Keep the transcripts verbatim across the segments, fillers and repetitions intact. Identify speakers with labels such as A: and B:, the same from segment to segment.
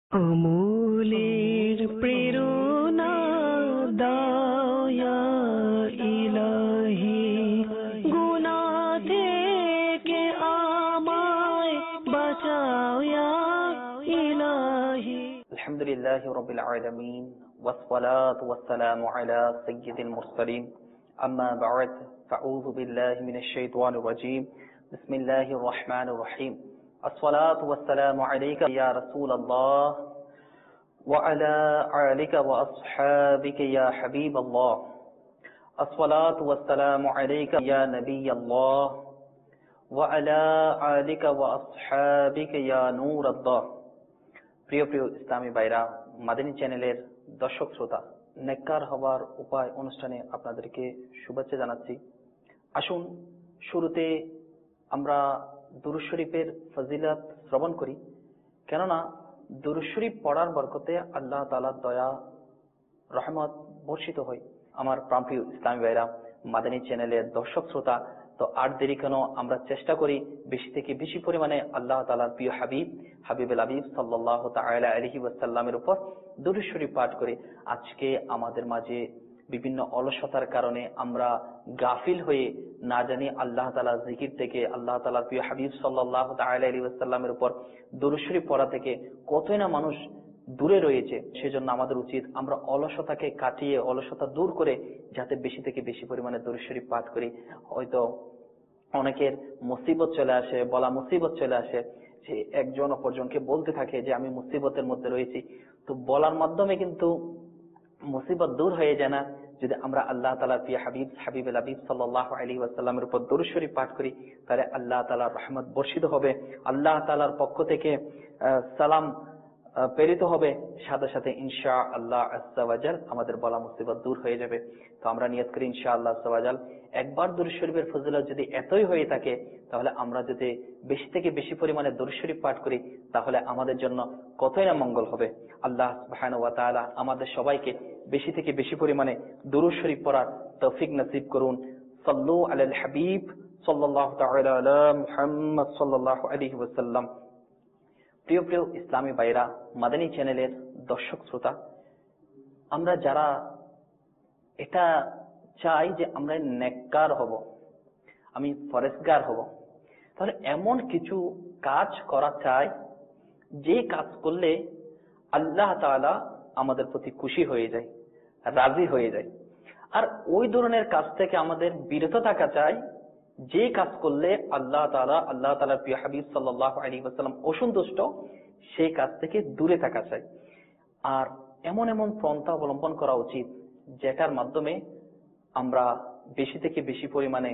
A: অমূলের প্রেরণা দাও ইয়া ইলাহি, গুনাহ থেকে আমায় বাঁচাও ইয়া ইলাহি।
B: আলহামদুলিল্লাহি রাব্বিল আলামিন ওয়াসসালাতু ওয়াসসালামু আলা সাইয়্যিদিল মুরসালিন, আম্মা বা'দ, ফাউযু বিল্লাহি মিনাশ শাইতানির রাজীম। বিসমিল্লাহির রহমানির রহিম। আসসালাতু ওয়াসসালামু আলাইকা ইয়া রাসূলাল্লাহ ওয়া আলা আলিকা ওয়া আসহাবিকা ইয়া হাবিবাল্লাহ। আসসালাতু ওয়াসসালামু আলাইকা ইয়া নাবিয়াল্লাহ ওয়া আলা আলিকা ওয়া আসহাবিকা ইয়া নূরাল্লাহ। প্রিয় প্রিয় ইসলামী ভাইরা, মাদানী চ্যানেলের দর্শক শ্রোতা, নেককার হওয়ার উপায় অনুষ্ঠানে আপনাদেরকে শুভেচ্ছা জানাচ্ছি। আসুন শুরুতে আমরা দুরূদ শরীফের ফজিলত শ্রবণ করি, কেননা দুরূদ শরীফ পড়ার বরকতে আল্লাহ তাআলার দয়া রহমত বর্ষিত হয়। আমার প্রাণপ্রিয় ইসলামী ভাইরা, মাদানী চ্যানেলের দর্শক শ্রোতা, তো আর দেরি কেন, আমরা চেষ্টা করি বেশি থেকে বেশি পরিমাণে আল্লাহ তাআলার প্রিয় হাবিব হাবিবুল হাবিব সাল্লাল্লাহু তাআলা আলাইহি ওয়াসাল্লামের উপর দুরূদ শরীফ পাঠ করে। আজকে আমাদের মাঝে বিভিন্ন অলসতার কারণে আমরা গাফিল হয়ে না জানি আল্লাহ তাআলার জিকির থেকে, আল্লাহ তাআলার প্রিয় হাবিব সাল্লাল্লাহু তাআলা আলাইহি ওয়াসাল্লামের উপর দুরূদ শরীফ পড়া থেকে কতই না মানুষ দূরে রয়েছে। সেজন্য আমাদের উচিত আমরা অলসতাকে কাটিয়ে, অলসতা দূর করে যাতে বেশি থেকে বেশি পরিমাণে দুরূদ শরীফ পাঠ করি। হয়তো অনেকের মুসিবত চলে আসে, বলা মুসিবত চলে আসে, সে একজন অপরজনকে বলতে থাকে যে আমি মুসিবতের মধ্যে রয়েছি। তো বলার মাধ্যমে কিন্তু মুসিবত দূর হয়ে যায় না। যদি আমরা আল্লাহ তাআলার প্রিয় হাবিব হাবিবুল হাবিব সাল্লাল্লাহু আলাইহি ওয়াসাল্লামের উপর দুরূদ শরীফ পাঠ করি, তাহলে আল্লাহ তাআলার রহমত বর্ষিত হবে, আল্লাহ তাআলার পক্ষ থেকে সালাম প্রেরিত হবে, সাথে সাথে ইনশাআল্লাহ আজ্জা ওয়া জাল আমাদের বলা মুসিবত দূর হয়ে যাবে। তো আমরা নিয়ত করি ইনশাআল্লাহ আজ্জা ওয়া জাল, একবার দুরূদ শরীফের ফজিলত যদি এতই হয়ে থাকে, তাহলে আমরা যদি বেশি থেকে বেশি পরিমাণে দুরূদ শরীফ পাঠ করি, তাহলে আমাদের জন্য কতই না মঙ্গল হবে। আল্লাহ সুবহানাহু ওয়া তাআলা আমাদের সবাইকে বেশি থেকে বেশি পরিমাণে দুরূদ শরীফ পড়ার তৌফিক নসিব করুন। সাল্লু আলাল হাবিব সাল্লাল্লাহু তাআলা আলা মুহাম্মদ সাল্লাল্লাহু আলাইহি ওয়াসাল্লাম। প্রিয় প্রিয় ইসলামী ভাইরা, মাদানী চ্যানেলের দর্শক শ্রোতা, আমরা যারা এটা চাই যে আমরা নেককার হব, আমি ফরেজগার হব, তাহলে এমন কিছু কাজ করা চাই যে কাজ করলে আল্লাহ তাআলা আমাদের প্রতি খুশি হয়ে যায়, রাজি হয়ে যায়। আর ওই ধরনের কাজ থেকে আমাদের বিরত থাকা চাই যে কাজ করলে আল্লাহ তাআলা আল্লাহ তাআলার প্রিয় হাবিব সাল্লাল্লাহু আলাইহি ওয়াসাল্লাম অসন্তুষ্ট, সেই কাজ থেকে দূরে থাকা চাই। আর এমন এমন পন্থা অবলম্বন করা উচিত যেটার মাধ্যমে আমরা বেশি থেকে বেশি পরিমাণে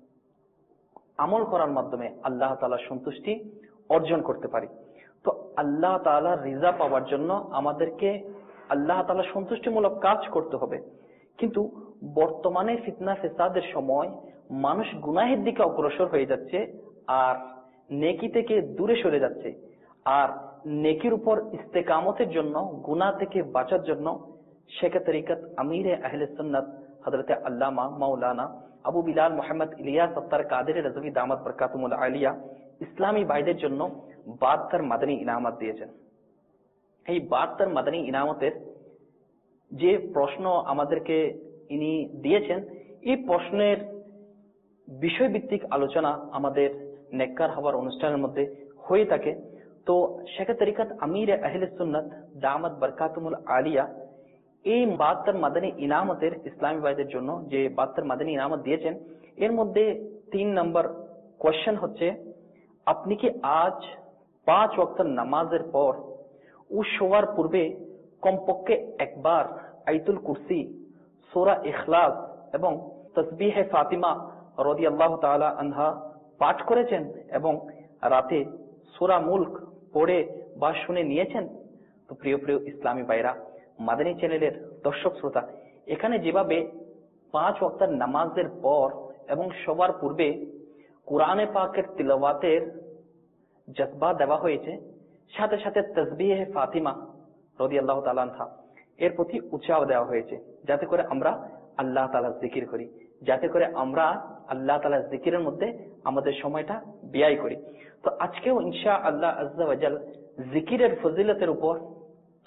B: আমল করার মাধ্যমে আল্লাহ তাআলার সন্তুষ্টি অর্জন করতে পারি। তো আল্লাহ তাআলার রিজা পাওয়ার জন্য আমাদেরকে আল্লাহ তাআলার সন্তুষ্টিমূলক কাজ করতে হবে। কিন্তু বর্তমানে ফিতনা ফেসাদের সময় মানুষ গুনাহের দিকে অগ্রসর হয়ে যাচ্ছে আর নেকি থেকে দূরে সরে যাচ্ছে। আর নেকির উপর ইস্তেকামতের জন্য, গুনাহ থেকে বাঁচার জন্য শেখ তরিকত আমিরে আহলে সুন্নাত হযরত আল্লামা মাওলানা আবু বিলাল মুহাম্মদ ইলিয়াস আত্তার কাদের রাজভী দামাত বরকাতুহুল আলিয়া ইসলামী ভাইদের জন্য বাহাত্তর মাদানী ইনামত দিয়েছেন। এই বাহাত্তর মাদানী ইনামতের যে প্রশ্ন আমাদেরকে ইনি দিয়েছেন, এই প্রশ্নের বিষয়ভিত্তিক আলোচনা আমাদের নেককার হওয়ার অনুষ্ঠানের মধ্যে হয়ে থাকে। তো শেখ তরিকত আমির আহলে সুন্নাত দামাত বরকাতুহুল আলিয়া এই বাহাত্তর মাদানী ইনামতের ইসলামী ভাইদের জন্য যে বাহাত্তর মাদানী ইনামত দিয়েছেন, এর মধ্যে তিন নম্বর কোয়েশ্চেন হচ্ছে, আপনি কি আজ পাঁচ ওয়াক্ত নামাজের পর ও শোয়ার পূর্বে কমপক্ষে একবার আয়াতুল কুরসি, সূরা ইখলাস এবং তাসবিহে ফাতিমা রাদিয়াল্লাহু তাআলা আনহা পাঠ করেছেন এবং রাতে সূরা মুলক পড়ে বা শুনে নিয়েছেন? তো প্রিয় প্রিয় ইসলামী ভাইরা, মাদানী চ্যানেলের দর্শক শ্রোতা, এখানে যেভাবে পাঁচ ওয়াক্ত নামাজের পর এবং সবার পূর্বে কোরআনে পাকের তিলাওয়াতের জজবা দেওয়া হয়েছে, সাথে সাথে তাসবিহে ফাতিমা রাদিয়াল্লাহু তাআলা আনহা এর প্রতি উৎসাহ দেওয়া হয়েছে, যাতে করে আমরা আল্লাহ তাআলার জিকির করি, যাতে করে আমরা আল্লাহ তাআলার জিকিরের মধ্যে আমাদের সময়টা ব্যয় করি। তো আজকেও ইনশাআল্লাহ আজ্জা ওয়া জাল জিকিরের ফজিলতের উপর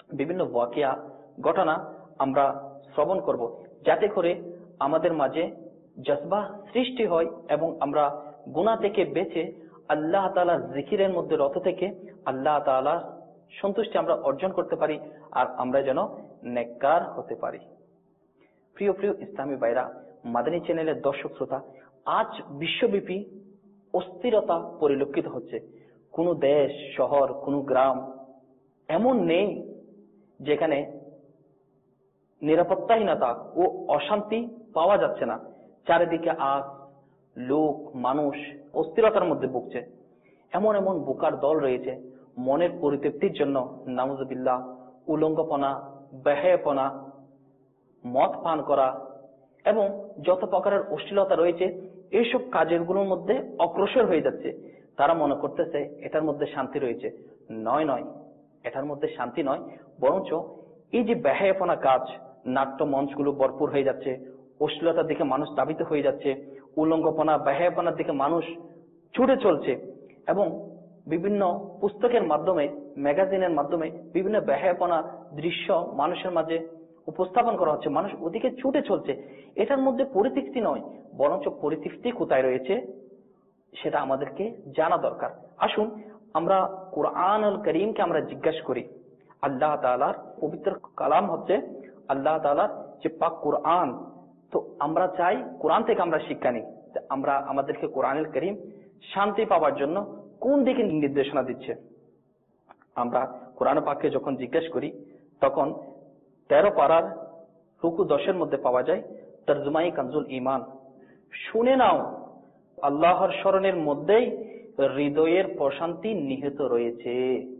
B: বিভিন্ন ওয়াকিয়া ঘটনা আমরা শ্রবণ করব, যাতে করে আমাদের মাঝে জজবা সৃষ্টি হয় এবং আমরা গুনাহ থেকে বেঁচে আল্লাহ তাআলার জিকিরের মধ্যে রত থেকে আল্লাহ তাআলার সন্তুষ্টি আমরা অর্জন করতে পারি, আর আমরা যেন নেককার হতে পারি। প্রিয় প্রিয় ইসলামী ভাইরা, মাদানী চ্যানেলের দর্শক শ্রোতা, আজ বিশ্বব্যাপী অস্থিরতা পরিলক্ষিত হচ্ছে। কোনো দেশ, শহর, কোনো গ্রাম এমন নেই যেখানে নিরাপত্তাহীনতা ও অশান্তি পাওয়া যাচ্ছে না। চারিদিকে আজ লোক, মানুষ অস্থিরতার মধ্যে ভুগছে। এমন এমন বোকার দল রয়েছে মনের পরিতৃপ্তির জন্য নাউজুবিল্লাহ উলঙ্গপনা, বেহায়াপনা, মদ পান করা এবং যত প্রকারের অশ্লীলতা রয়েছে এইসব কাজের গুলোর মধ্যে অগ্রসর হয়ে যাচ্ছে। তারা মনে করতেছে এটার মধ্যে শান্তি রয়েছে। নয় নয়, এটার মধ্যে শান্তি নয়, বরঞ্চ এই যে বেহায়াপনা কাজ, নাট্য মঞ্চগুলো ভরপুর হয়ে যাচ্ছে, অশ্লীলতার দিকে মানুষ ধাবিত হয়ে যাচ্ছে, উলঙ্গপনা, বেহায়াপনার দিকে মানুষ ছুটে চলছে এবং বিভিন্ন পুস্তকের মাধ্যমে, ম্যাগাজিনের মাধ্যমে বিভিন্ন বেহায়াপনা দৃশ্য মানুষের মাঝে উপস্থাপন করা হচ্ছে। মানুষ ওদিকে ছুটে চলছে। এটার মধ্যে পরিতৃপ্তি নয়, বরঞ্চ পরিতৃপ্তি কোথায় রয়েছে সেটা আমাদেরকে জানা দরকার। আসুন আমরা কুরআনুল কারীমকে আমরা জিজ্ঞাসা করি। আল্লাহ তাআলার পবিত্র কালাম হচ্ছে আল্লাহ তাআলার যে পাক কুরআন। তো আমরা চাই কোরআন থেকে আমরা শিক্ষা নিই। আমরা আমাদেরকে কুরআনুল কারীম শান্তি পাওয়ার জন্য কোন দিকে নির্দেশনা দিচ্ছে। আমরা কোরআন পাককে যখন জিজ্ঞাসা করি তখন তেরো পারার রুকু দশের মধ্যে পাওয়া যায় তরজমায়ে কানজুল ঈমান। শুনে নাও, আল্লাহর স্মরণের মধ্যেই হৃদয়ের প্রশান্তি নিহিত রয়েছে।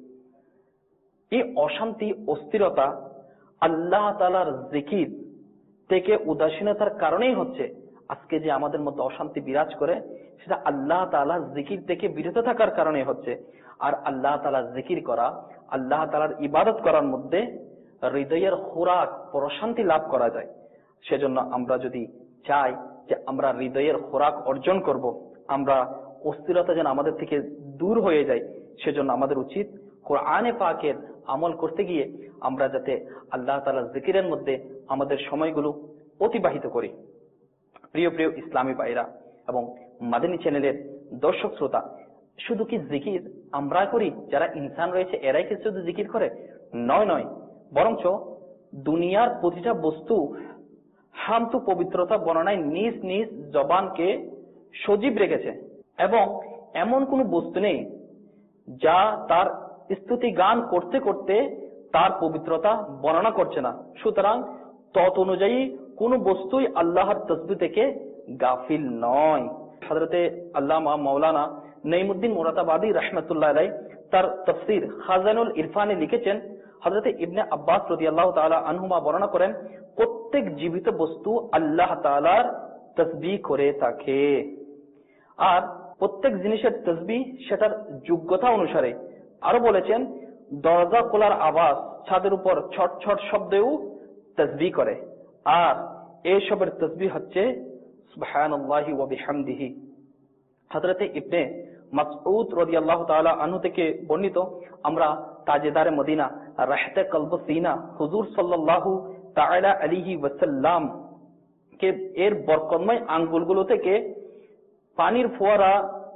B: এই অশান্তি, অস্থিরতা আল্লাহ তাআলার জিকির থেকে উদাসীনতার কারণেই হচ্ছে। আজকে যে আমাদের মধ্যে অশান্তি বিরাজ করে সেটা আল্লাহ তাআলার জিকির থেকে বিরত থাকার কারণে হচ্ছে। আর আল্লাহ তাআলার জিকির করা, আল্লাহ তাআলার ইবাদত করার মধ্যে হৃদয়ের খোরাক, প্রশান্তি লাভ করা যায়। সেজন্য আমরা যদি চাই যে আমরা হৃদয়ের খোরাক অর্জন করব, আমরা অস্থিরতা যেন আমাদের থেকে দূর হয়ে যায়, সেজন্য আমাদের উচিত কোরআনে পাকের আমল করতে গিয়ে আমরা যাতে আল্লাহ তাআলার জিকিরের মধ্যে আমাদের সময়গুলো অতিবাহিত করি। প্রিয় প্রিয় ইসলামী ভাইরা এবং মাদানী চ্যানেলের দর্শক শ্রোতা, শুধু কি জিকির আমরা করি? যারা ইনসান রয়েছে এরাই কি শুধু জিকির করে? নয় নয়, বরঞ্চ দুনিয়ার প্রতিটা বস্তু শান্ত পবিত্রতা বর্ণনায় নিজ নিজ জবানকে সজীব রেখেছে এবং এমন কোন বস্তু নেই যা তার স্তুতি গান করতে করতে তার পবিত্রতা বর্ণনা করছে না। সুতরাং তত অনুযায়ী কোন বস্তুই আল্লাহর তসবিহ থেকে গাফিল নয়। হযরতে আল্লামা মাওলানা নঈমুদ্দিন মুরাদাবাদী রাহমাতুল্লাহ আলাইহি তার তাফসীর খাজানুল ইরফানে লিখেছেন, হযরতে ইবনে আব্বাস রাদিয়াল্লাহু তাআলা আনহুমা বর্ণনা করেন, প্রত্যেক জীবিত বস্তু আল্লাহ তাআলার তাসবিহ করে থাকে। আর প্রত্যেক জিনিসের তাসবিহ সেটার যোগ্যতা অনুসারে। আরো বলেছেন, দরজা খোলার আওয়াজ ছাদের উপর ছট ছট শব্দেও তাসবিহ করে, আর এসবের তাসবিহ হচ্ছে সুবহানাল্লাহি ওয়া বিহামদিহি। হযরতে ইবনে মাসউদ রাদিয়াল্লাহু তাআলা আনহু থেকে বর্ণিত, আমরা তাজেদারে মদিনা রাহতে কলব সিনা হুজুর সাল্লাল্লাহু তাআলা আলাইহি ওয়াসাল্লাম কে এর বরকতময় আঙ্গুলগুলো থেকে পানির ফোয়ারা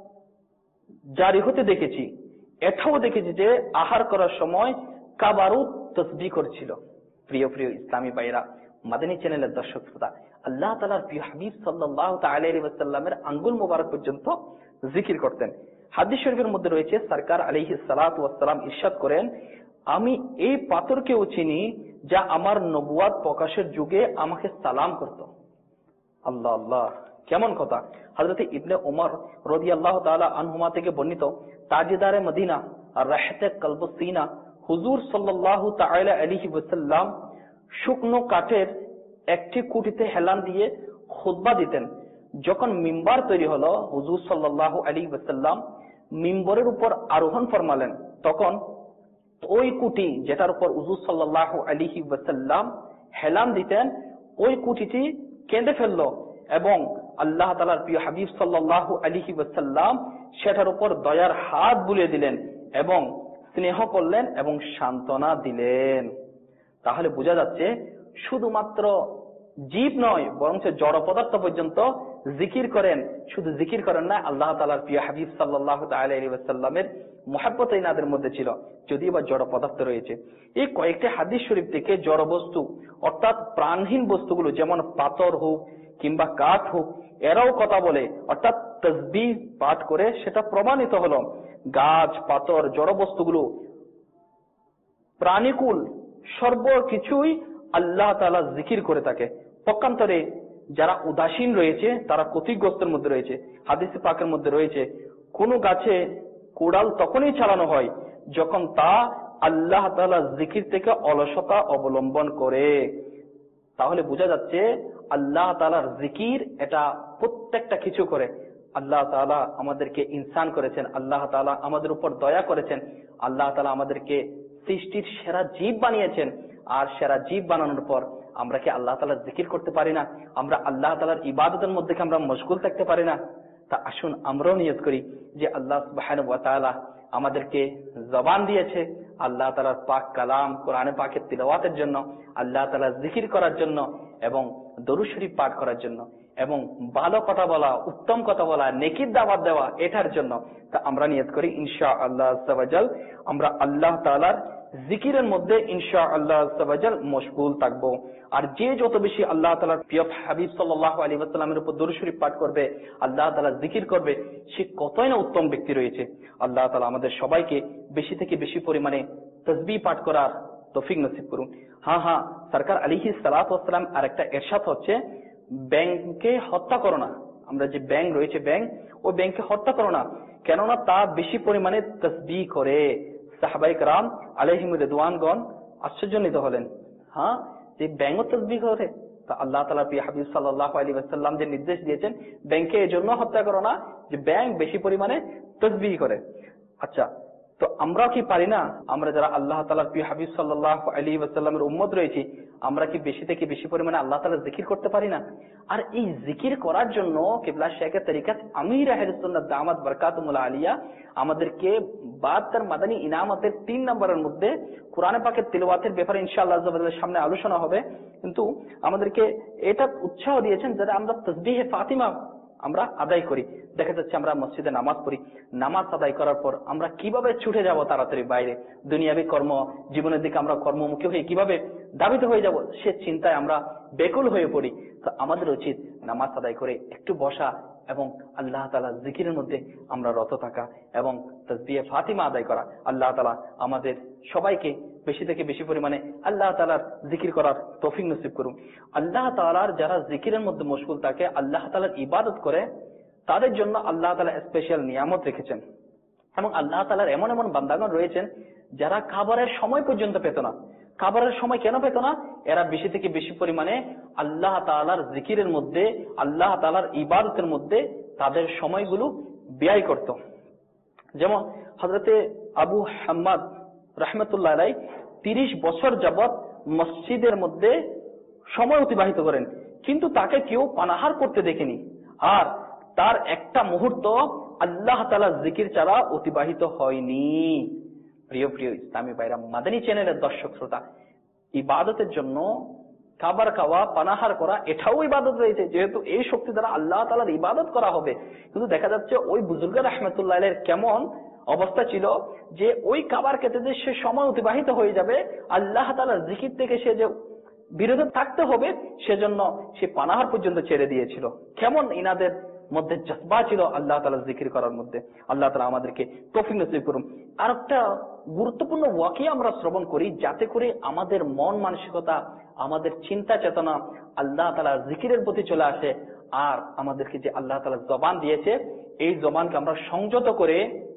B: জারি হতে দেখেছি। এটাও দেখেছি যে আহার করার সময় কাবারও তাসবিহ করছিল। প্রিয় প্রিয় ইসলামী ভাইরা, মাদানী চ্যানেলের দর্শক শ্রোতা, আল্লাহ তাআলার প্রিয় হাবিব সাল্লাল্লাহু তাআলা আলাইহি ওয়াসাল্লামের আঙ্গুল মোবারক পর্যন্ত জিকির করতেন। হাদিস শরীফের মধ্যে রয়েছে, সরকার আলাইহিস সালাতু ওয়াস সালাম ইরশাদ করেন, আমি এই পাথরকেও চিনি যা আমার নবুয়াত প্রকাশের যুগে আমাকে সালাম করত। আল্লাহ আল্লাহ, কেমন কথা! হযরতে ইবনে ওমর রাদিয়াল্লাহু তাআলা আনহুমা থেকে বর্ণিত, তাজেদারে মদিনা রাহতে কলব সিনা হুজুর সাল্লাল্লাহু তাআলা আলাইহি ওয়াসাল্লাম শুকনো কাঠের একটি কুটিতে হেলান দিয়ে খুতবা দিতেন। যখন মিম্বার তৈরি হলো, হুজুর সাল্লাল্লাহু আলাইহি ওয়াসাল্লাম মিম্বরের উপর আরোহণ ফরমালেন। তখন ওই কুটি যেটার উপর হুজুর সাল্লাল্লাহু আলাইহি ওয়াসাল্লাম হেলান দিতেন, ওই কুটিটি কেঁদে ফেললো এবং আল্লাহ তাআলার প্রিয় হাবিব সাল্লাল্লাহু আলাইহি ওয়াসাল্লাম সেটার উপর দয়ার হাত বুলিয়ে দিলেন এবং স্নেহ করলেন এবং সান্ত্বনা দিলেন। তাহলে বোঝা যাচ্ছে শুধুমাত্র জীব নয়, বরঞ্চ জড় পদার্থ পর্যন্ত জিকির করেন। শুধু জিকির করেন না, আল্লাহ তাআলার প্রিয় হাবিব সাল্লাল্লাহু তাআলা আলাইহি ওয়াসাল্লামের মুহাব্বত ইনাদের মধ্যে ছিল, যদিও বা জড় পদার্থ রয়েছে। এই কয়েকটি হাদিস শরীফ থেকে জড় বস্তু অর্থাৎ প্রাণহীন বস্তুগুলো, যেমন পাথর হোক কিংবা কাঠ হোক, এরাও কথা বলে অর্থাৎ তাসবিহ পাঠ করে, সেটা প্রমাণিত হলো। গাছ, পাথর, জড় বস্তুগুলো, প্রাণীকুল সর্বকিছুই আল্লাহ তাআলা জিকির করে থাকে। পক্ষান্তরে যারা উদাসীন রয়েছে তারা ক্ষতিগ্রস্তের মধ্যে রয়েছে। হাদিস পাকের মধ্যে রয়েছে, কোন গাছে কোড়াল তখনই চালানো হয় যখন তা আল্লাহ তাআলা জিকির থেকে অলসতা অবলম্বন করে। তাহলে বোঝা যাচ্ছে আল্লাহ তাআলার জিকির এটা প্রত্যেকটা কিছু করে। আল্লাহ তাআলা আমাদেরকে ইনসান করেছেন, আল্লাহ তাআলা আমাদের উপর দয়া করেছেন, আল্লাহ তাআলা আমাদেরকে সৃষ্টির সেরা জীব বানিয়েছেন। আর সেরা জীব বানানোর পর আমরা কি আল্লাহ তাআলার জিকির করতে পারি না? আমরা আল্লাহ তাআলার ইবাদতের মধ্যে কি আমরা মশগুল থাকতে পারি না? তা আসুন আমরাও নিয়ত করি যে আল্লাহ সুবহানাহু ওয়া তাআলা আমাদেরকে জবান দিয়েছে আল্লাহ তাআলার পাক কালাম কোরআনে পাকের তিলাওয়াতের জন্য, আল্লাহ তাআলার জিকির করার জন্য এবং দরুদ শরীফ পাঠ করার জন্য, এবং ভালো কথা বলা, উত্তম কথা বলা, নেকির দাওয়াত দেওয়া, এটার জন্য। তা আমরা নিয়ত করি ইনশাআল্লাহ আযজা ওয়া জাল আমরা আল্লাহ তাআলার জিকিরের মধ্যে ইনশাআল্লাহ আযজা ওয়া জাল মশগুল থাকবো। আর যে যত বেশি আল্লাহ তাআলার প্রিয় হাবিব সাল্লাল্লাহু আলাইহি ওয়াসাল্লামের উপর দরুদ শরীফ পাঠ করবে, আল্লাহ তাআলা জিকির করবে, সে কতই না উত্তম ব্যক্তি রয়েছে। আল্লাহ তাআলা আমাদের সবাইকে বেশি থেকে বেশি পরিমাণে তাসবিহ পাঠ করার তৌফিক নসিব করুন। হ্যাঁ হ্যাঁ সরকার আলাইহিস সালাতু ওয়াস সালাম আর একটা ইরশাদ হচ্ছে, ব্যাংকে হত্যা করো না। আমরা যে ব্যাংক রয়েছে, ব্যাংক, ওই ব্যাংকে হত্যা করো না, কেননা তা বেশি পরিমাণে তাসবিহ করে। সাহাবায়ে কেরাম আলাইহিম রিদওয়ানগণ আশ্চর্যান্বিত হলেন, হ্যাঁ যে ব্যাংকও তাসবিহ করে? তা আল্লাহ তাআলা প্রিয় হাবিব সাল্লাল্লাহু আলাইহি ওয়াসাল্লাম যে নির্দেশ দিয়েছেন ব্যাংকে এজন্য হত্যা করো না যে ব্যাংক বেশি পরিমাণে তাসবিহ করে। আচ্ছা, তো আমরা কি পারি না, আমরা যারা আল্লাহ তাআলার প্রিয় হাবিব সাল্লাল্লাহু আলাইহি ওয়াসাল্লামের উম্মত রয়েছি, আমরা কি বেশি থেকে বেশি পরিমাণে আল্লাহ তাআলার জিকির করতে পারি না? আর এই জিকির করার জন্য কিবলা শেখ তরিকাত আমির আহলে সুন্নাত দামাত বরকাতুল আলিয়া আমাদেরকে বাহাত্তর মাদানী ইনামতের তিন নম্বরের মধ্যে কোরআনে পাকের তিলাওয়াতের ব্যাপারে ইনশাআল্লাহ আযজা ওয়া জাল্লার সামনে আলোচনা হবে, কিন্তু আমাদেরকে এটা উৎসাহ দিয়েছেন যাতে আমরা তাসবিহে ফাতিমা আমরা আদায় করি। দেখা যাচ্ছে আমরা মসজিদে নামাজ পড়ি, নামাজ আদায় করার পর আমরা কিভাবে ছুটে যাব তাড়াতাড়ি বাইরে, দুনিয়াবী কর্ম জীবনের দিকে আমরা কর্মমুখী হয়ে কিভাবে দাবিত হয়ে যাব, সে চিন্তায় আমরা বেকুল হয়ে পড়ি। তো আমাদের উচিত নামাজ আদায় করে একটু বসা এবং আল্লাহ তাআলা জিকিরের মধ্যে আমরা রত থাকা এবং তাসবিহে ফাতিমা আদায় করা। আল্লাহ তাআলা আমাদের সবাইকে বেশি থেকে বেশি পরিমাণে আল্লাহ তাআলার জিকির করার তৌফিক নসিব করুন। আল্লাহ তাআলার যারা জিকিরের মধ্যে মশগুল থাকে, আল্লাহ তাআলার ইবাদত করে, তাদের জন্য আল্লাহ তাআলা স্পেশাল নিয়ামত রেখেছেন। এবং আল্লাহ তাআলার এমন এমন বান্দাগণ রয়েছেন যারা খাবারের সময় পর্যন্ত পেত না। খাবারের সময় কেন পেত না? এরা বেশি থেকে বেশি পরিমাণে আল্লাহ তাআলার জিকিরের মধ্যে, আল্লাহ তাআলার ইবাদতের মধ্যে তাদের সময়গুলো ব্যয় করত। যেমন হযরতে আবু হাম্মাদ রাহমাতুল্লাহ আলাইহি তিরিশ বছর যাবত মসজিদের মধ্যে সময় অতিবাহিত করেন, কিন্তু তাকে কেউ পানাহার করতে দেখেনি। আর তার একটা মুহূর্ত আল্লাহ তাআলার জিকির ছাড়া অতিবাহিত হয়নি। প্রিয় প্রিয় ইসলামী ভাইরা, মাদানী চ্যানেলের দর্শক শ্রোতা, ইবাদতের জন্য খাবার খাওয়া, পানাহার করা, এটাও ইবাদত রয়েছে, যেহেতু এই শক্তি দ্বারা আল্লাহ তাআলার ইবাদত করা হবে। কিন্তু দেখা যাচ্ছে ওই বুজুর্গ রাহমাতুল্লাহ আলাইহির কেমন অবস্থা ছিল যে ওই খাবার খেতে যে সে সময় অতিবাহিত হয়ে যাবে, আল্লাহ তাআলার জিকির থেকে সে যে বিরত থাকতে হবে, সেজন্য সে পানাহার পর্যন্ত ছেড়ে দিয়েছিল। কেমন ইনাদের মধ্যে জজবা ছিল আল্লাহ তাআলার জিকির করার মধ্যে। আল্লাহ তাআলা আমাদেরকে তৌফিক নসিব করুন। আর একটা গুরুত্বপূর্ণ ওয়াকিয়া আমরা শ্রবণ করি, যাতে করে আমাদের মন মানসিকতা, আমাদের চিন্তা চেতনা আল্লাহ তাআলার জিকিরের প্রতি চলে আসে। আর আমাদেরকে যে আল্লাহ তাআলা জবান দিয়েছে, এই জবানকে আমরা সংযত করে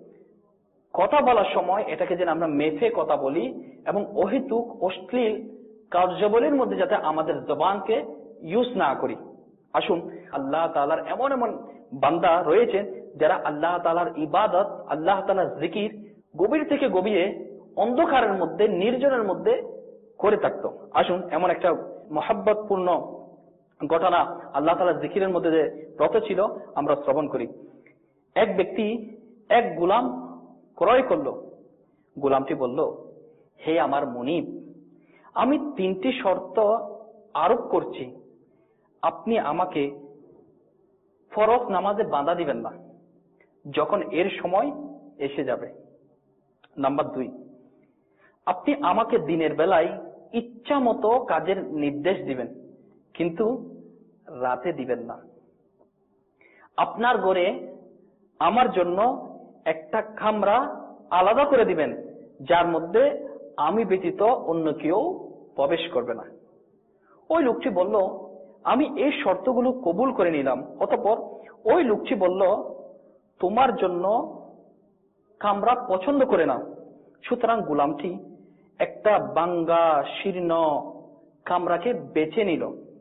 B: কথা বলার সময় এটাকে যেন আমরা মেফে কথা বলি এবং অহেতুক অশ্লীল কার্যাবলীর মধ্যে যাতে আমাদের জবানকে ইউজ না করি। আসুন, আল্লাহ তাআলার এমন এমন বান্দা রয়েছে যারা আল্লাহ তাআলার ইবাদত, আল্লাহ তাআলার জিকির গভীর থেকে গভীরে অন্ধকারের মধ্যে, নির্জনের মধ্যে করে থাকতো। আসুন এমন একটা মহব্বতপূর্ণ ঘটনা আল্লাহ তাআলার জিকিরের মধ্যে যে রত ছিল আমরা শ্রবণ করি। এক ব্যক্তি এক গোলাম ক্রয় করলো। গোলামটি বলল, হে আমার মুনিব, আমি তিনটি শর্ত আরোপ করছি, আপনি আমাকে ফরজ নামাজে বাধা দিবেন না যখন এর সময় এসে যাবে। নাম্বার দুই, আপনি আমাকে দিনের বেলায় ইচ্ছা মতো কাজের নির্দেশ দিবেন, কিন্তু রাতে দিবেন না। আপনার ঘরে আমার জন্য একটা কামরা আলাদা করে দিবেন, যার মধ্যে আমি ব্যতীত অন্য কেউ প্রবেশ করবে না। ওই লোকটি বলল, আমি এই শর্তগুলো কবুল করে নিলাম। অতঃপর ওই লোকটি বলল, তোমার জন্য কামরা পছন্দ করে নাও। সুতরাং গোলামটি একটা ভাঙ্গা শীর্ণ কামরাকে বেছে নিল।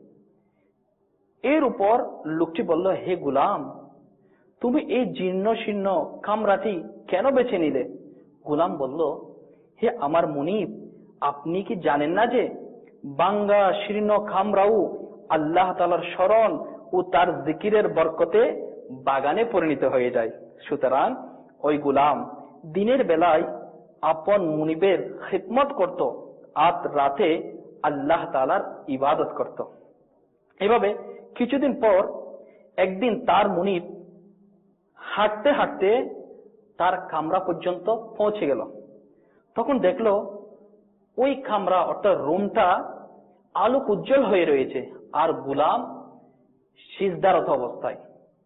B: এর উপর লোকটি বলল, হে গোলাম, তুমি এই জীর্ণ শীর্ণ কামরাটি কেন বেছে নিলে? গোলাম বলল, হে আমার মুনিব, আপনি কি জানেন না যে ভাঙ্গা শীর্ণ কামরাও আল্লাহ তাআলার স্মরণ ও তার জিকিরের বরকতে বাগানে পরিণত হয়ে যায়। সুতরাং ওই গোলাম দিনের বেলায় আপন মুনিবের খিদমত করত আর রাতে আল্লাহ তাআলার ইবাদত করত। এভাবে কিছুদিন পর একদিন তার মুনিব হাঁটতে হাঁটতে তার কামরা পর্যন্ত পৌঁছে গেল। তখন দেখলো ওই কামরা অর্থাৎ রুমটা আলোক উজ্জ্বল হয়ে রয়েছে আর গোলাম সিজদারত অবস্থায়।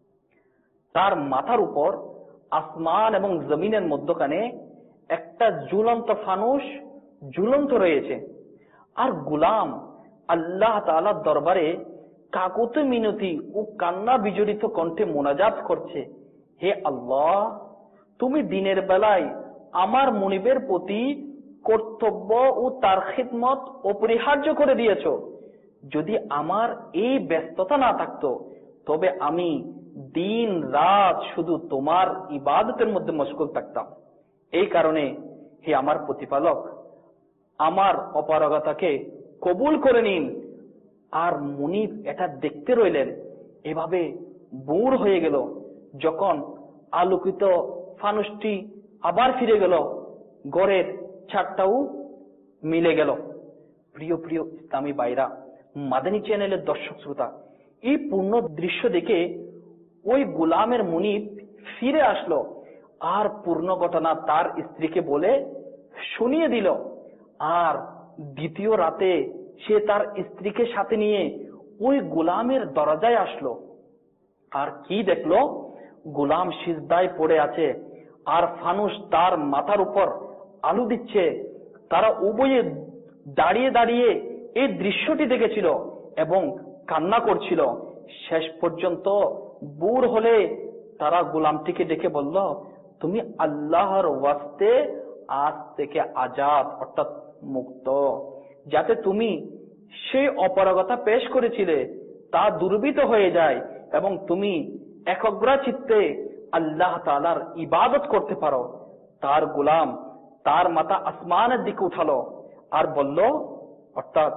B: তার মাথার উপর আসমান এবং জমিনের মধ্যখানে একটা ঝুলন্ত ফানুস ঝুলন্ত রয়েছে আর গোলাম আল্লাহ তাআলার দরবারে কাকুতি মিনতি ও কান্না বিজড়িত কণ্ঠে মোনাজাত করছে, হে আল্লাহ, তুমি দিনের বেলায় আমার মুনিবের প্রতি কর্তব্য ও তার খিদমত অপরিহার্য করে দিয়েছ। যদি আমার এই ব্যস্ততা না থাকতো তবে আমি দিন রাত শুধু তোমার ইবাদতের মধ্যে মশগুল থাকতাম। এই কারণে হে আমার প্রতিপালক, আমার অপারগতাকে কবুল করে নিন। আর মুনিব এটা দেখতে রইলেন। এভাবে বুর হয়ে গেল। যখন আলোকিত ফানুসটি আবার ফিরে গেল, ঘরের ছাদটাও মিলে গেল। প্রিয় প্রিয় ইসলামী ভাইরা, মাদানী চ্যানেলের দর্শক শ্রোতা, এই পূর্ণ দৃশ্য দেখে ওই গোলামের মুনিব ফিরে আসলো আর পূর্ণ ঘটনা তার স্ত্রীকে বলে শুনিয়ে দিল। আর দ্বিতীয় রাতে সে তার স্ত্রীকে সাথে নিয়ে ওই গোলামের দরজায় আসলো। আর কি দেখলো? গোলাম সিজদায় পড়ে আছে আর ফানুস তার মাথার উপর আলো দিচ্ছে। তারা উভয়ে দাঁড়িয়ে দাঁড়িয়ে এই দৃশ্যটি দেখেছিল এবং কান্না করছিল। শেষ পর্যন্ত বুর হলে তারা গোলামটিকে ডেকে বলল, তুমি আল্লাহর ওয়াস্তে আজ থেকে আজাদ অর্থাৎ মুক্ত, যাতে তুমি সেই অপারগতা পেশ করেছিলে তা দুর্বৃত হয়ে যায় এবং তুমি একগ্র চিত্তে আল্লাহ তাআলার ইবাদত করতে পারো। তার গোলাম তার মাথা আসমানের দিকে উঠালো আর বলল, অর্থাৎ,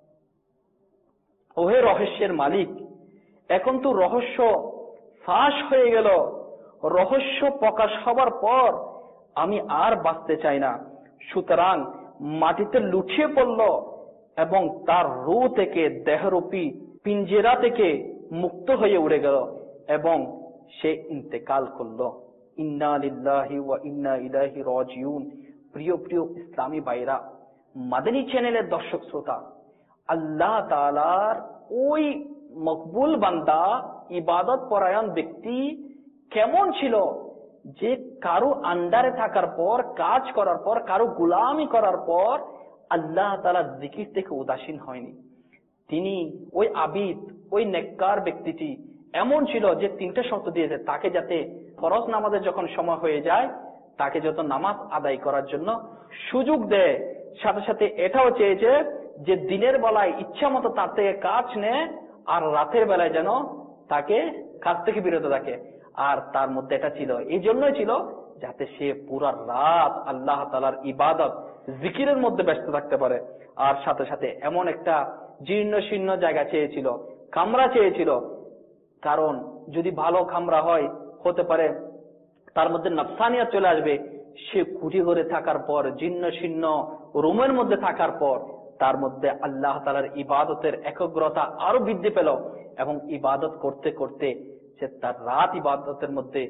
B: ওহে রহস্যের মালিক, এখন তো রহস্য ফাঁস হয়ে গেল। রহস্য প্রকাশ হবার পর আমি আর বাঁচতে চাই না। সুতরাং মাটিতে লুটিয়ে পড়ল এবং তার রূহ থেকে দেহরূপী পিঞ্জেরা থেকে মুক্ত হয়ে উড়ে গেল এবং সে ইন্তেকাল করল। ইন্না লিল্লাহি ওয়া ইন্না ইলাইহি রাজিউন। প্রিয় প্রিয় ইসলামী ভাইরা, মাদানী চ্যানেলের দর্শক শ্রোতা, আল্লাহ তাআলার ওই মকবুল বান্দা ইবাদত পরায়ণ ব্যক্তি কেমন ছিল যে কারো আন্ডারে থাকার পর, কাজ করার পর, কারো গোলামি করার পর আল্লাহ তাআলার জিকির থেকে উদাসীন হয়নি। তিনি ওই আবিদ, ওই নেককার ব্যক্তিটি এমন ছিল যে তিনটা শর্ত দিয়েছে, তাকে যাতে ফরজ নামাজের যখন সময় হয়ে যায় তাকে যত নামাজ আদায় করার জন্য সুযোগ দেয়, সাথে সাথে এটাও চেয়েছে যে দিনের বেলায় ইচ্ছা মতো তার থেকে কাজ নেয় আর রাতের বেলায় যেন তাকে কাজ থেকে বিরত থাকে। আর তার মধ্যে এটা ছিল, এই জন্যই ছিল যাতে সে পুরা রাত আল্লাহ তাআলার ইবাদত জিকিরের মধ্যে ব্যস্ত থাকতে পারে। আর সাথে সাথে এমন একটা জীর্ণ শীর্ণ জায়গা চেয়েছিল, কামরা চেয়েছিল, কারণ যদি ভালো কামরা হয় হতে পারে তার মধ্যে নফসানিয়ত চলে আসবে। সে কুটি ঘরে থাকার পর, জীর্ণ শীর্ণ রুমের মধ্যে থাকার পর তার মধ্যে আল্লাহ তাআলার ইবাদতের একগ্রতা আরো বৃদ্ধি পেল এবং ইবাদত করতে করতে সে তার রাত ইবাদতের মধ্যে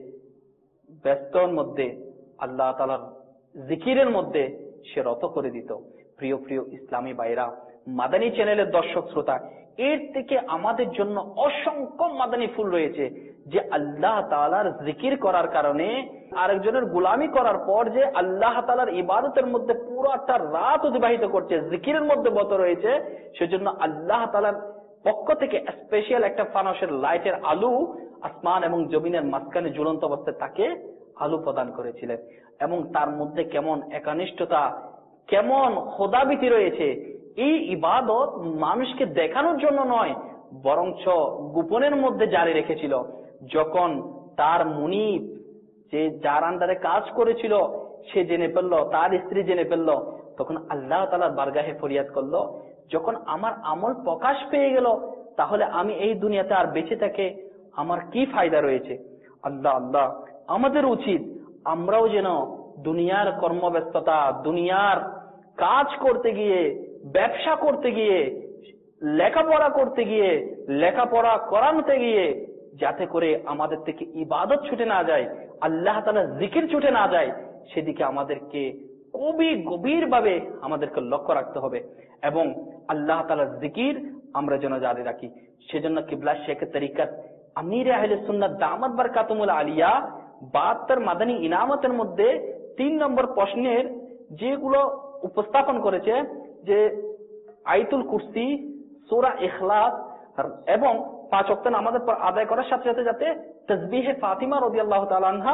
B: ব্যস্তর মধ্যে আল্লাহ তাআলার জিকিরের মধ্যে সে রত করে দিত। প্রিয় প্রিয় ইসলামী ভাইরা, মাদানী চ্যানেলের দর্শক শ্রোতা, এর থেকে আমাদের জন্য অসংখ্য মাদানী ফুল রয়েছে যে আল্লাহ তাআলার জিকির করার কারণে আরেকজনের গোলামি করার পর যে আল্লাহ তাআলার ইবাদতের মধ্যে পুরোটা রাত অতিবাহিত করছে, জিকিরের মধ্যে বত রয়েছে, সেজন্য আল্লাহ তাআলার পক্ষ থেকে স্পেশাল একটা ফানসের লাইটের আলো আসমান এবং জমিনের মাঝখানে ঝুলন্ত অবস্থায় তাকে আলো প্রদান করেছিলেন। এবং তার মধ্যে কেমন একানিষ্ঠতা, কেমন খোদাভীতি রয়েছে। এই ইবাদত মানুষকে দেখানোর জন্য নয়, বরঞ্চ গোপনের মধ্যে জারি রেখেছিল। যখন তার মুনিব, যে যার আন্ডারে কাজ করেছিল, সে জেনে ফেলল, তার স্ত্রী জেনে ফেলল, তখন আল্লাহ তাআলার বারগাহে ফরিয়াদ করলো, যখন আমার আমল প্রকাশ পেয়ে গেল, তাহলে আমি এই দুনিয়াতে আর বেঁচে থেকে আমার কি ফায়দা রয়েছে? আল্লাহ আল্লাহ, আমাদের উচিত আমরাও যেন দুনিয়ার কর্মব্যস্ততা, দুনিয়ার কাজ করতে গিয়ে, ব্যবসা করতে গিয়ে, লেখাপড়া করতে গিয়ে, লেখাপড়া করাতে গিয়ে যাতে করে আমাদের থেকে ইবাদত ছুটে না যায়, আল্লাহ তাআলার জিকির ছুটে না যায়, সেদিকে আমাদেরকে খুবই গভীর ভাবে আমাদেরকে লক্ষ্য রাখতে হবে এবং আল্লাহ তাআলার জিকির আমরা যেন জারি রাখি। সেজন্য কিবলা শেখ তরিকত আমির আহলে সুন্নাত দামাত বারকাতুল আলিয়া বাহাত্তর মাদানী ইনামতের মধ্যে তিন নম্বর প্রশ্নের যেগুলো উপস্থাপন করেছে, যে আয়াতুল কুরসি, সূরা ইখলাস এবং পাঁচ ওয়াক্ত নামাজের পর আদায় করার সাথে সাথে যাতে তাসবিহে ফাতিমা রাদিয়াল্লাহু তাআলা আনহা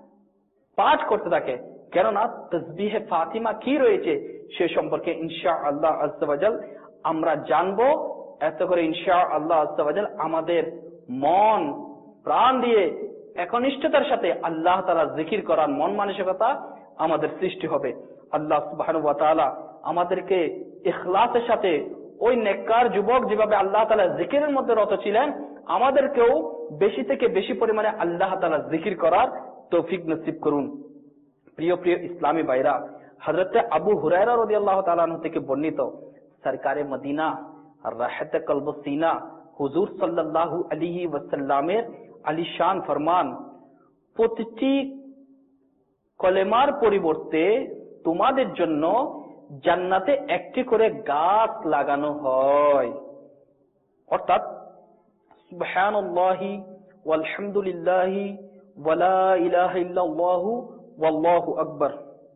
B: পাঠ করতে থাকে। কেননা তাসবিহে ফাতিমা কি রয়েছে সে সম্পর্কে ইনশাআল্লাহ আযজা ওয়া জাল আমরা জানবো। এত করে ইনশাআল্লাহ আযজা ওয়া জাল আমাদের মন প্রাণ দিয়ে একনিষ্ঠতার সাথে আল্লাহ তাআলার জিকির করার মন মানসিকতা আমাদের সৃষ্টি হবে। আল্লাহ সুবহানাহু ওয়া তাআলা আমাদেরকে ইখলাসের সাথে ওই নেককার যুবক যেভাবে আল্লাহ তাআলার জিকিরের মধ্যে রত ছিলেন, আমাদেরকেও বেশি থেকে বেশি পরিমাণে আল্লাহ তাআলার জিকির করার তৌফিক নসিব করুন। প্রিয় প্রিয় ইসলামী ভাইরা, হযরত আবু হুরায়রা রাদিয়াল্লাহু তাআলা আনহু থেকে বর্ণিত, সরকারে মদিনা রাহতে কলব সিনা হুজুর সাল্লাল্লাহু আলাইহি ওয়াসাল্লামের আলিশান ফরমান, প্রতিটি কলেমার পরিবর্তে তোমাদের জন্য জান্নাতে একটি করে গাছ লাগানো হয়। অর্থাৎ সুবহানাল্লাহি ওয়ালহামদুলিল্লাহি ওয়ালা ইলাহা ইল্লাল্লাহু ওয়াল্লাহু আকবার।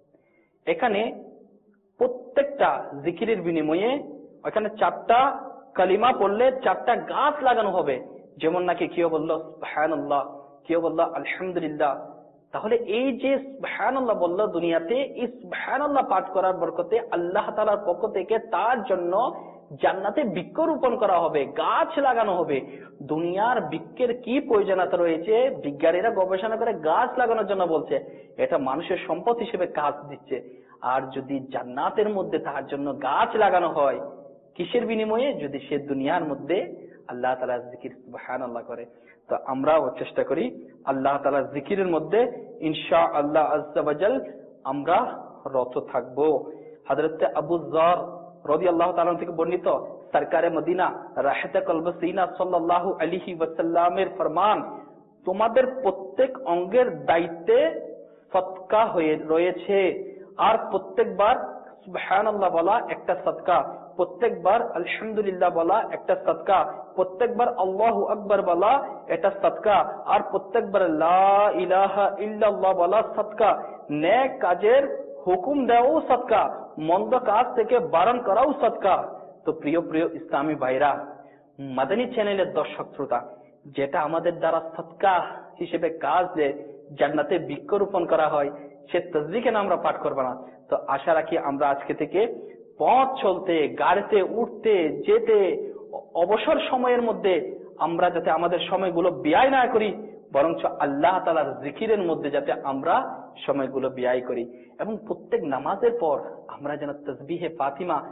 B: এখানে প্রত্যেকটা জিকিরের বিনিময়ে ওখানে চারটা কালিমা পড়লে চারটা গাছ লাগানো হবে। যেমন নাকি কেউ বলল সুবহানাল্লাহ, কেউ বলল আলহামদুলিল্লাহ। তাহলে এই যে সুবহানাল্লাহ বলল দুনিয়াতে, এই সুবহানাল্লাহ পাঠ করার বরকতে আল্লাহ তাআলার পক্ষ থেকে তার জন্য জান্নাতে বৃক্ষ রোপণ করা হবে, গাছ লাগানো হবে। দুনিয়ার বৃক্ষের কি প্রয়োজনীয়তা রয়েছে, বিজ্ঞানীরা গবেষণা করে গাছ লাগানোর জন্য বলছে, এটা মানুষের সম্পদ হিসেবে কাজ দিচ্ছে। আর যদি জান্নাতের মধ্যে তার জন্য গাছ লাগানো হয়, কিসের বিনিময়ে? যদি সে দুনিয়ার মধ্যে আল্লাহ তাআলার জিকির সুবহানাল্লাহ করে। তো আমরাও চেষ্টা করি আল্লাহ তাআলার জিকিরের মধ্যে ইনশাআল্লাহ আযজা ওয়া জাল আমরা রত থাকবো। হযরত আবু যর রাদিয়াল্লাহু তাআলা থেকে বর্ণিত, সরকারে মদিনা রাহতে কলব সিনা সাল্লাল্লাহু আলাইহি ওয়াসাল্লামের ফরমান, তোমাদের প্রত্যেক অঙ্গের দায়িত্বে সদকা হয়ে রয়েছে, আর প্রত্যেকবার সুবহানাল্লাহ বলা একটা সদকা, প্রত্যেকবার আলহামদুলিল্লাহ বলা একটা সদকা, প্রত্যেকবার আল্লাহু আকবার বলা এটা সদকা, আর প্রত্যেকবার লা ইলাহা ইল্লাল্লাহ বলা সদকা। নেক কাজের হুকুম দেওয়াও সদকা, মন্দ কাজ থেকে বারণ করাও সদকা। তো প্রিয় প্রিয় ইসলামী ভাইরা, মাদানী চ্যানেলের দর্শক শ্রোতা, যেটা আমাদের দ্বারা সদকা হিসেবে কাজ যে জান্নাতে বৃক্ষরোপণ করা হয়, সে তাসবিহ কেন আমরা পাঠ করব না? তো আশা রাখি আমরা আজকে থেকে পথ চলতে, গাড়িতে উঠতে যেতে, অবসর সময়ের মধ্যে আমরা যাতে আমাদের সময়গুলো ব্যয় না করি, বরঞ্চ আল্লাহ তাআলার জিকিরের মধ্যে যাতে আমরা সময়গুলো ব্যয় করি। এবং প্রত্যেক নামাজের পর আমরা যেন তাসবিহে ফাতিমা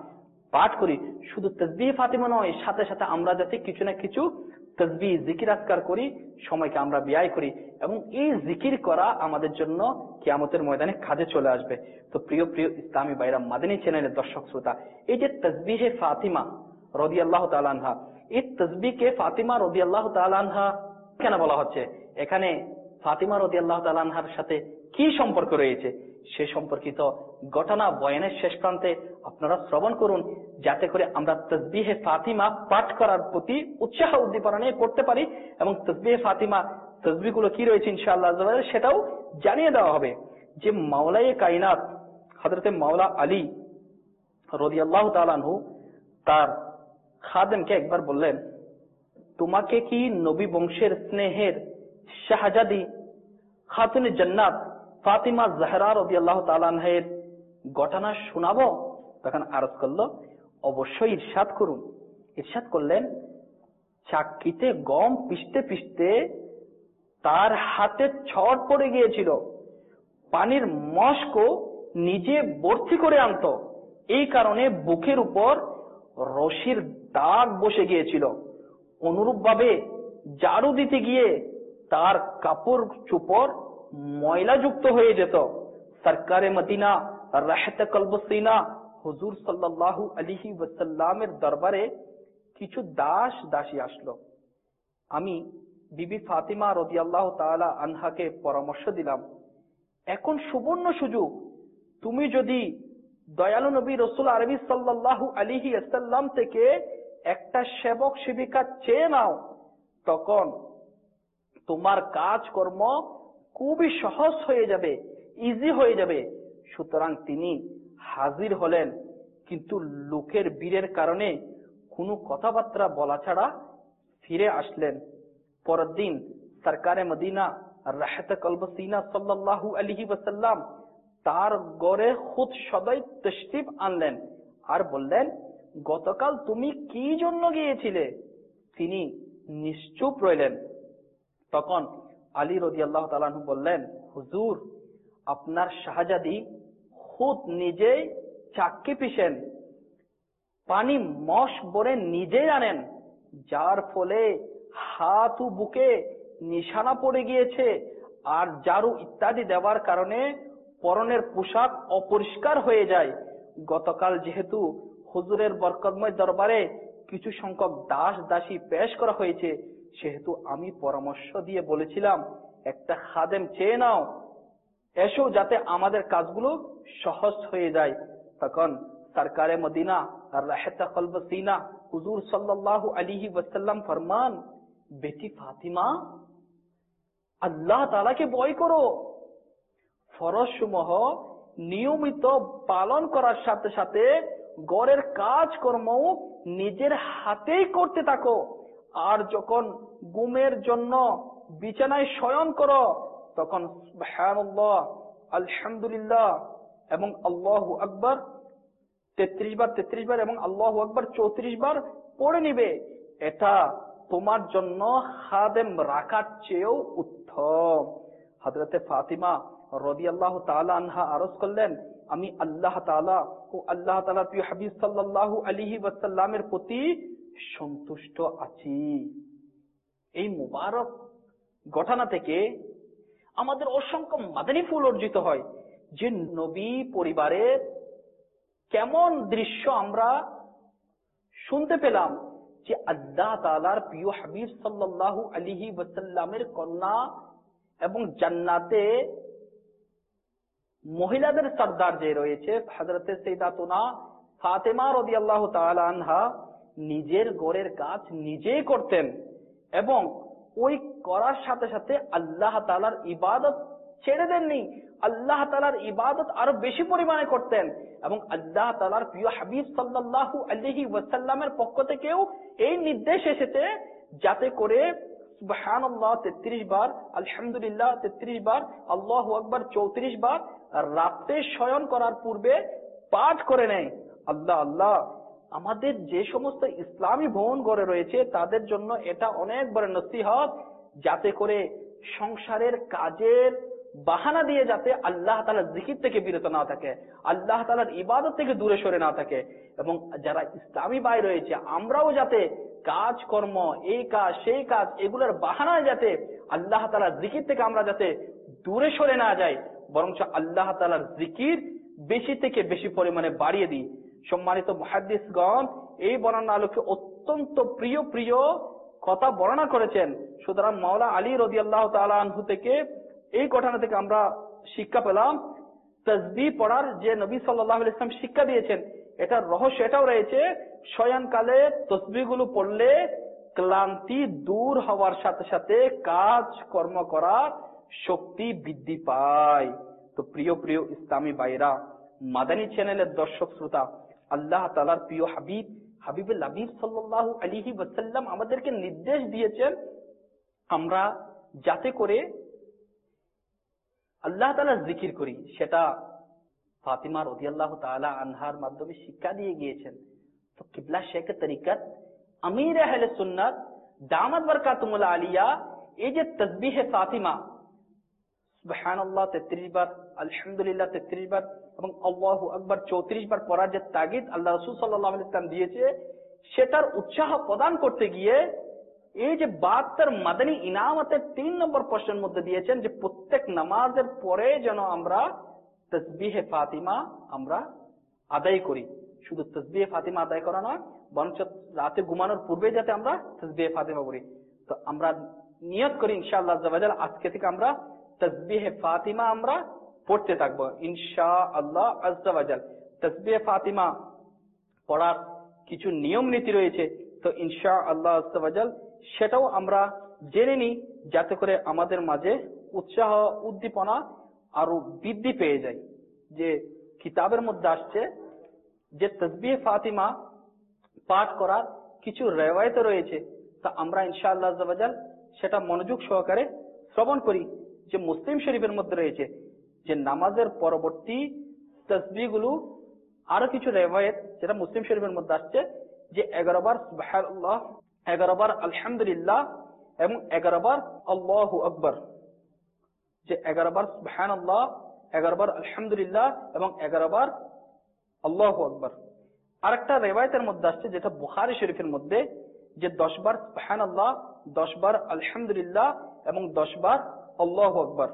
B: পাঠ করি, শুধু তাসবিহ ফাতিমা নয়, সাথে সাথে আমরা যাতে কিছু না কিছু তাসবিহ জিকির আজকার করি, সময়কে আমরা ব্যয় করি, এবং এই জিকির করা আমাদের জন্য কিয়ামতের ময়দানে কাজে চলে আসবে। তো প্রিয় প্রিয় ইসলামী ভাইরা, মাদানী চ্যানেলের দর্শক শ্রোতা, এই যে তাসবিহে ফাতিমা রাদিয়াল্লাহু তাআলা আনহা, এই তাসবিহকে ফাতিমা রাদিয়াল্লাহু তাআলা আনহা কেন বলা হচ্ছে? এখানে ফাতিমা রাদিয়াল্লাহু তাআলা আনহার সাথে কি সম্পর্ক রয়েছে সে সম্পর্কিত ঘটনা বয়ানের শেষ প্রান্তে আপনারা শ্রবণ করুন, যাতে করে আমরা তাসবিহে ফাতিমা পাঠ করার প্রতি উৎসাহ উদ্দীপনা নিয়ে করতে পারি, এবং তাসবিহে ফাতিমা তাসবিহগুলো কি রয়েছে ইনশাআল্লাহ সেটাও জানিয়ে দেওয়া হবে। যে মাওলায়ে কায়নাত হযরতে মাওলা আলী রাদিয়াল্লাহু তাআলা আনহু তার খাদেমকে একবার বললেন, তোমাকে কি নবী বংশের স্নেহের শাহজাদি খাতুনে জান্নাত ফাতিমা জাহরা রাদিয়াল্লাহু তাআলা আনহার ঘটনা শোনাবো? তখন আরজ করলো, অবশ্যই ইরশাদ করুন। ইরশাদ করলেন, চাক্কিতে গম পিষতে পিষতে তার হাতে ছট পড়ে গিয়েছিল, পানির মশক নিজে ভর্তি করে আনত, এই কারণে বুকের উপর রশির দাগ বসে গিয়েছিল। অনুরূপ ভাবে ঝাড়ু দিতে গিয়ে তার কাপড় চোপড় ময়লা যুক্ত হয়ে যেত। সরকারে মদিনা রাহতে কলবসিনা হুজুর সাল্লাল্লাহু আলাইহি ওয়াসাল্লামের দরবারে কিছু দাস দাসী আসলো। আমি বিবি ফাতিমা রাদিয়াল্লাহু তাআলা আনহাকে পরামর্শ দিলাম, এখন সুবর্ণ সুযোগ, তুমি যদি দয়ালু নবী রাসূল আরবি সাল্লাল্লাহু আলাইহি ওয়াসাল্লাম থেকে একটা সেবক সেবিকা চেয়ে নাও, তখন তোমার কাজকর্ম খুবই সহজ হয়ে যাবে, ইজি হয়ে যাবে। সুতরাং তিনি হাজির হলেন, কিন্তু লোকের ভিড়ের কারণে কোনো কথাবার্তা বলা ছাড়া ফিরে আসলেন। পরের দিন সরকারে মদিনা রাহতে কলবসিনা সাল্লাল্লাহু আলাইহি ওয়াসাল্লাম তার ঘরে খুদ সদয় তশরিফ আনলেন আর বললেন, গতকাল তুমি কি জন্য গিয়েছিলে? তিনি নিশ্চুপ রইলেন। তখন আলী রাদিয়াল্লাহু তাআলা আনহু বললেন, হুজুর, আপনার শাহজাদি খুদ নিজেই চাক্কি পিষেন, পানি মশ ভরে নিজেই আনেন, যার ফলে হাত ও বুকে নিশানা পড়ে গিয়েছে, আর ঝাড়ু ইত্যাদি দেওয়ার কারণে পরনের পোশাক অপরিষ্কার হয়ে যায়। গতকাল যেহেতু হুজুরের বরকতময় দরবারে কিছু সংখ্যক দাস দাসী পেশ করা হয়েছে, সেহেতু আমি পরামর্শ দিয়ে বলেছিলাম একটা খাদেম চেয়ে নাও, এসো, যাতে আমাদের কাজগুলো সহজ হয়ে যায়। তখন সরকারে মদিনা রাহতে কলবসিনা হুজুর সাল্লাল্লাহু আলাইহি ওয়াসাল্লাম ফরমান, বেটি ফাতিমা, আল্লাহ তাআলাকে ভয় করো, ফরজ সমূহ নিয়মিত পালন করার সাথে সাথে ঘরের কাজকর্ম নিজের হাতেই করতে থাকো, আর যখন ঘুমের জন্য বিছানায় শয়ন করো তখন সুবহানাল্লাহ, আলহামদুলিল্লাহ এবং আল্লাহু আকবার তেত্রিশ বার তেত্রিশ বার এবং আল্লাহু আকবার চৌত্রিশ বার পড়ে নিবে। এটা তোমার জন্য খাদেম রাখার চেয়েও উত্তম। হযরতে ফাতিমা রাদিয়াল্লাহু তাআলা আনহা আরজ করলেন, আমি আল্লাহ তাআলা ও আল্লাহ তাআলার প্রিয় হাবিব সাল্লাল্লাহু আলাইহি ওয়াসাল্লামের প্রতি সন্তুষ্ট আছি। এই মুবারক ঘটনা থেকে আমাদের অসংখ্য মাদানী ফুল অর্জিত হয়, যে নবী পরিবারের কেমন দৃশ্য আমরা শুনতে পেলাম, যে আল্লাহ তাআলার প্রিয় হাবিব সাল্লাল্লাহু আলাইহি ওয়াসাল্লামের কন্যা এবং জান্নাতে মহিলাদের সর্দার যে রয়েছে হযরতে সাইয়্যিদাতুনা ফাতেমা রাদিয়াল্লাহু তাআলা আনহা নিজের ঘরের কাজ নিজেই করতেন, এবং ওই করার সাথে সাথে আল্লাহ তাআলার ইবাদত ছেড়ে দেননি, আল্লাহ তাআলার ইবাদত আরো বেশি পরিমাণে করতেন। এবং আল্লাহ তাআলার প্রিয় হাবিব সাল্লাল্লাহু আলাইহি ওয়াসাল্লামের পক্ষ থেকেও এই নির্দেশ এসেছে, যাতে করে সুবহানাল্লাহ তেত্রিশ বার, আলহামদুলিল্লাহ তেত্রিশ বার, আল্লাহু আকবার চৌত্রিশ বার রাতে শয়ন করার পূর্বে পাঠ করে নেয়। আল্লাহ আল্লাহ, আমাদের যে সমস্ত ইসলামী ভবন গড়ে রয়েছে তাদের জন্য এটা অনেক বড় নসিহত, যাতে করে সংসারের কাজের বাহানা দিয়ে যাতে আল্লাহ তাআলার জিকির থেকে বিরত না থাকে, আল্লাহ তাআলার ইবাদত থেকে দূরে সরে না থাকে। এবং যারা ইসলামী ভাই রয়েছে আমরাও যাতে কাজ কর্ম, এই কাজ সেই কাজ, এগুলোর বাহানায় যাতে আল্লাহ তাআলার জিকির থেকে আমরা যাতে দূরে সরে না যাই, বরঞ্চ আল্লাহ তাআলার জিকির বেশি থেকে বেশি পরিমাণে বাড়িয়ে দিই। সম্মানিত মুহাদ্দিসগণ এই বর্ণনা আলোকে অত্যন্ত প্রিয় প্রিয় কথা বর্ণনা করেছেন। সুতরাং মাওলা আলী রাদিয়াল্লাহু তাআলা আনহু থেকে এই ঘটনা থেকে আমরা শিক্ষা পেলাম, তাসবিহ পড়ার যে নবী সাল্লাল্লাহু আলাইহি ওয়াসাল্লাম শিক্ষা দিয়েছেন, এটার রহস্য এটাও রয়েছে, শয়নকালে তাসবিহগুলো পড়লে ক্লান্তি দূর হওয়ার সাথে সাথে কাজ কর্ম করার শক্তি বৃদ্ধি পায়। তো প্রিয় প্রিয় ইসলামী ভাইরা, মাদানী চ্যানেলের দর্শক শ্রোতা, আল্লাহ তাআলার প্রিয় হাবিব হাবিবুল হাবিব সাল্লাল্লাহু আলাইহি ওয়াসাল্লাম আমাদেরকে নির্দেশ দিয়েছেন আমরা যাতে করে আল্লাহ তাআলার জিকির করি। সেটা ফাতিমা রাদিয়াল্লাহু তাআলা আনহার মাধ্যমে শিক্ষা দিয়ে গিয়েছেন। তো কিবলা শেখ তরিকত আমির আহলে সুন্নাত দামাত বরকাতুল আলিয়া এই যে তাসবিহে ফাতিমা সুবহানাল্লাহ তেত্রিশ বার, আলহামদুলিল্লাহ তেত্রিশ বার এবং আল্লাহু আকবার চৌত্রিশ বার পড়ার যে তাগিদ আল্লাহ রাসূল সাল্লাল্লাহু আলাইহি ওয়াসাল্লাম দিয়েছে, সেটার উৎসাহ প্রদান করতে গিয়ে এই যে বাহাত্তর মাদানী ইনামতের তিন নম্বর প্রশ্নের মধ্যে দিয়েছেন যে প্রত্যেক নামাজের পরে যেন আমরা তাসবিহে ফাতিমা আমরা আদায় করি। শুধু তাসবিহে ফাতিমা আদায় করা নয়, বরঞ্চ রাতে ঘুমানোর পূর্বে যাতে আমরা তাসবিহে ফাতিমা করি। তো আমরা নিয়ত করি ইনশাআল্লাহ আজ্জা ওয়া জাল আজকে থেকে আমরা তাসবিহে ফাতিমা আমরা পড়তে থাকবো ইনশাআল্লাহ আজ্জা ওয়া জাল। তাসবিহে ফাতিমা পড়ার কিছু নিয়ম নীতি রয়েছে, তো ইনশাআল্লাহ আজ্জা ওয়া জাল সেটাও আমরা জেনে নিই, যাতে করে আমাদের মাঝে উৎসাহ উদ্দীপনা আরো বৃদ্ধি পেয়ে যায়। যে কিতাবের মধ্যে আসছে যে তাসবিহে ফাতিমা পাঠ করার কিছু রেওয়ায়েত রয়েছে, তা আমরা ইনশাআল্লাহ আজ্জা ওয়া জাল সেটা মনোযোগ সহকারে শ্রবণ করি। যে মুসলিম শরীফের মধ্যে রয়েছে যে নামাজের পরবর্তী তাসবিহগুলো, আরো কিছু রেওয়ায়েত যেটা মুসলিম শরীফের মধ্যে আসছে যে এগারো বার সুবহানাল্লাহ, এগারো বার আলহামদুলিল্লাহ এবং এগারো বার আল্লাহু আকবার, যে এগারো বার সুবহানাল্লাহ, এগারো বার আলহামদুলিল্লাহ এবং এগারো বার আল্লাহু আকবার। আরেকটা রিওয়ায়াতের মধ্যে আসছে যেটা বুখারী শরীফের মধ্যে যে দশ বার সুবহানাল্লাহ, দশ বার আলহামদুলিল্লাহ এবং দশ বার আল্লাহু আকবার।